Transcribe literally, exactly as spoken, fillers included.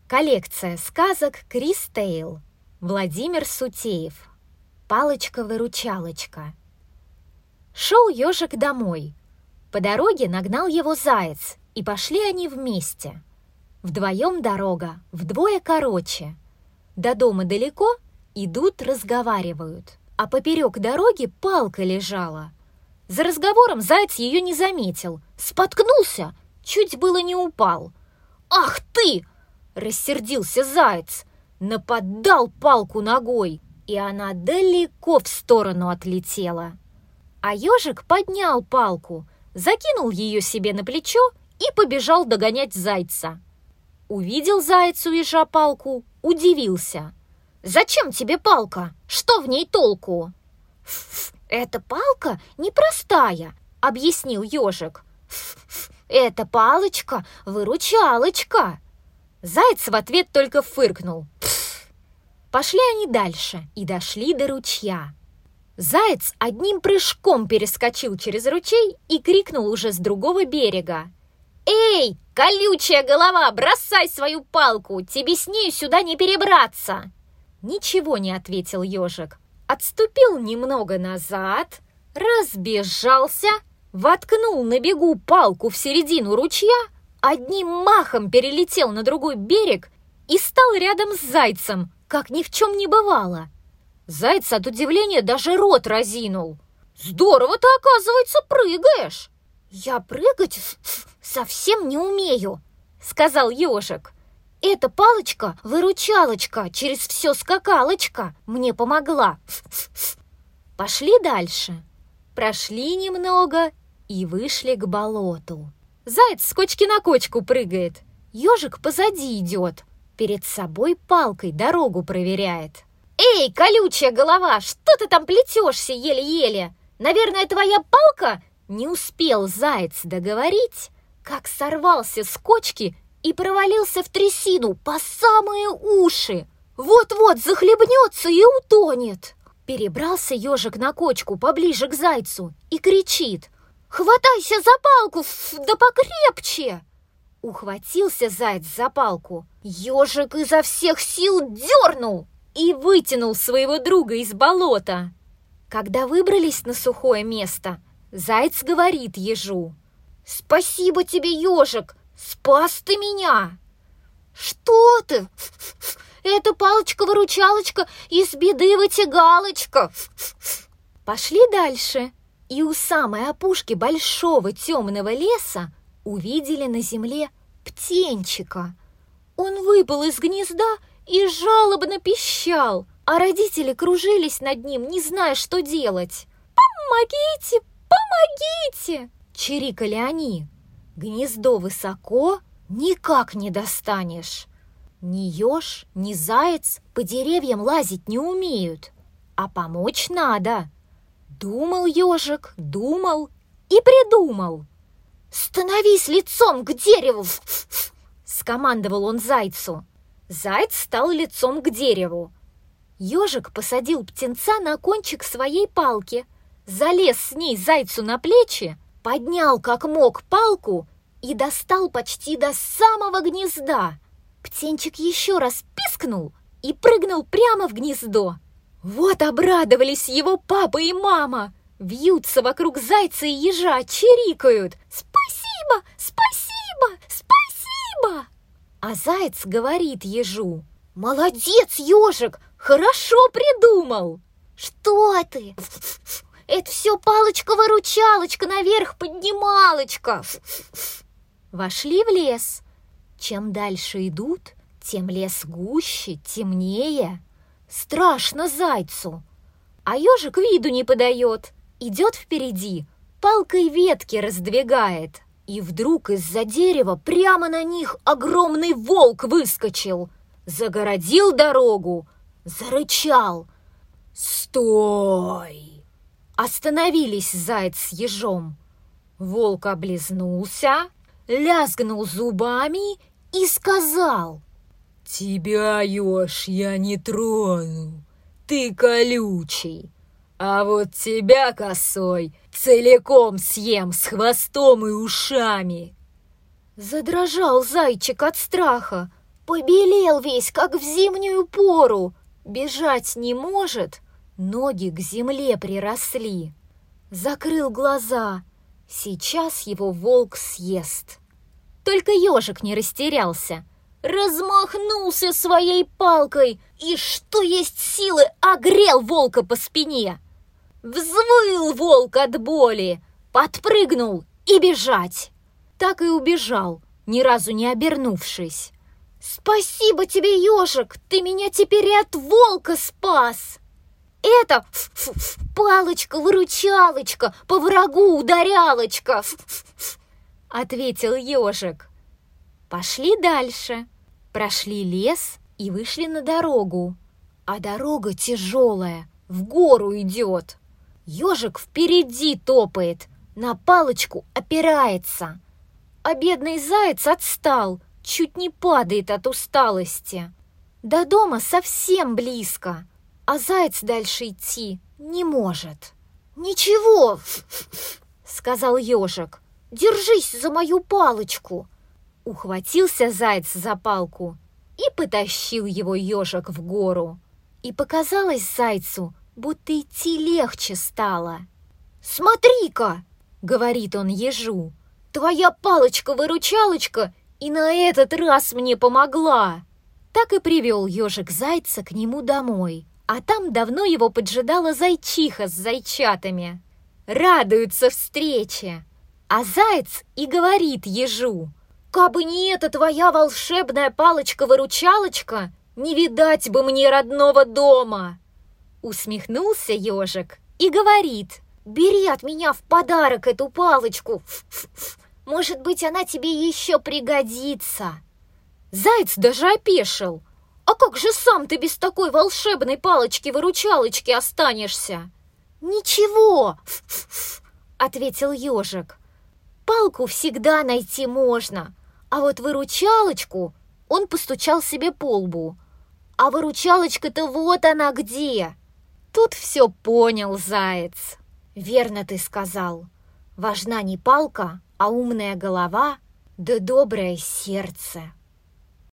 Коллекция сказок Крис Тейл. Владимир Сутеев. Палочка-выручалочка. Шел ежик домой. По дороге нагнал его заяц, и пошли они вместе. Вдвоем дорога, вдвое короче. До дома далеко, идут, разговаривают. А поперек дороги палка лежала. За разговором заяц ее не заметил, споткнулся, чуть было не упал. «Ах ты!» — рассердился заяц, наподдал палку ногой, и она далеко в сторону отлетела. А ежик поднял палку, закинул ее себе на плечо и побежал догонять зайца. Увидел заяц у ежа палку, удивился. «Зачем тебе палка? Что в ней толку?» «Ф-ф, эта палка непростая», — объяснил ежик. «Ф-ф, эта палочка — выручалочка». Заяц в ответ только фыркнул. «Пф». Пошли они дальше и дошли до ручья. Заяц одним прыжком перескочил через ручей и крикнул уже с другого берега. «Эй, колючая голова, бросай свою палку, тебе с нею сюда не перебраться!» Ничего не ответил ежик, отступил немного назад, разбежался, воткнул на бегу палку в середину ручья, одним махом перелетел на другой берег и стал рядом с зайцем, как ни в чем не бывало. Заяц от удивления даже рот разинул. «Здорово ты, оказывается, прыгаешь!» «Я прыгать совсем не умею», — сказал ежик. «Эта палочка-выручалочка через все скакалочка мне помогла». Пошли дальше. Прошли немного и вышли к болоту. Заяц с кочки на кочку прыгает. Ежик позади идет. Перед собой палкой дорогу проверяет. «Эй, колючая голова, что ты там плетешься еле-еле? Наверное, твоя палка?» Не успел заяц договорить, как сорвался с кочки и провалился в трясину по самые уши. Вот-вот захлебнется и утонет. Перебрался ежик на кочку поближе к зайцу и кричит: «Хватайся за палку, да покрепче!» Ухватился заяц за палку. Ежик изо всех сил дернул и вытянул своего друга из болота. Когда выбрались на сухое место, заяц говорит ежу: «Спасибо тебе, ежик, спас ты меня!» «Что ты? Это палочка-выручалочка из беды вытягалочка!» Пошли дальше, и у самой опушки большого темного леса увидели на земле птенчика. Он выпал из гнезда и жалобно пищал, а родители кружились над ним, не зная, что делать. «Помогите! Помогите!» — чирикали они. Гнездо высоко, никак не достанешь. Ни еж, ни заяц по деревьям лазить не умеют, а помочь надо. Думал ежик, думал и придумал. «Становись лицом к дереву!» — скомандовал он зайцу. Заяц стал лицом к дереву. Ежик посадил птенца на кончик своей палки, залез с ней зайцу на плечи, поднял как мог палку и достал почти до самого гнезда. Птенчик еще раз пискнул и прыгнул прямо в гнездо. Вот обрадовались его папа и мама. Вьются вокруг зайца и ежа, чирикают: «Спасибо! Спасибо! Спасибо!» А заяц говорит ежу: «Молодец, ежик! Хорошо придумал!» «Что ты? Это все палочка-выручалочка, наверх поднималочка!» Вошли в лес. Чем дальше идут, тем лес гуще, темнее. Страшно зайцу. А ежик виду не подает. Идет впереди, палкой ветки раздвигает. И вдруг из-за дерева прямо на них огромный волк выскочил. Загородил дорогу, зарычал: «Стой!» Остановились заяц с ежом. Волк облизнулся, лязгнул зубами и сказал: «Тебя, еж, я не трону, ты колючий, а вот тебя, косой, целиком съем с хвостом и ушами». Задрожал зайчик от страха, Побелел весь, как в зимнюю пору. Бежать не может, ноги к земле приросли. Закрыл глаза, сейчас его волк съест. Только ежик не растерялся, размахнулся своей палкой и, что есть силы, огрел волка по спине. Взвыл волк от боли, подпрыгнул и бежать. Так и убежал, ни разу не обернувшись. «Спасибо тебе, ежик, ты меня теперь и от волка спас!» «Это палочка-выручалочка, по врагу ударялочка!» — ответил ежик. Пошли дальше, прошли лес и вышли на дорогу. А дорога тяжелая, в гору идет. Ежик впереди топает, на палочку опирается. А бедный заяц отстал, чуть не падает от усталости. До дома совсем близко, а заяц дальше идти не может. «Ничего, — сказал ежик, — держись за мою палочку». Ухватился заяц за палку и потащил его ежик в гору. И показалось зайцу, будто идти легче стало. «Смотри-ка, — говорит он ежу, — твоя палочка-выручалочка и на этот раз мне помогла». Так и привел ежик зайца к нему домой, а там давно его поджидала зайчиха с зайчатами. Радуются встрече, а заяц и говорит ежу: «Кабы не эта твоя волшебная палочка-выручалочка, не видать бы мне родного дома!» Усмехнулся ежик и говорит: «Бери от меня в подарок эту палочку, может быть, она тебе еще пригодится». Заяц даже опешил. «А как же сам ты без такой волшебной палочки-выручалочки останешься?» «Ничего, — ответил ежик, — палку всегда найти можно, а вот выручалочку...» Он постучал себе по лбу. «А выручалочка-то вот она где!» Тут все понял заяц. «Верно ты сказал. Важна не палка, а умная голова, да доброе сердце».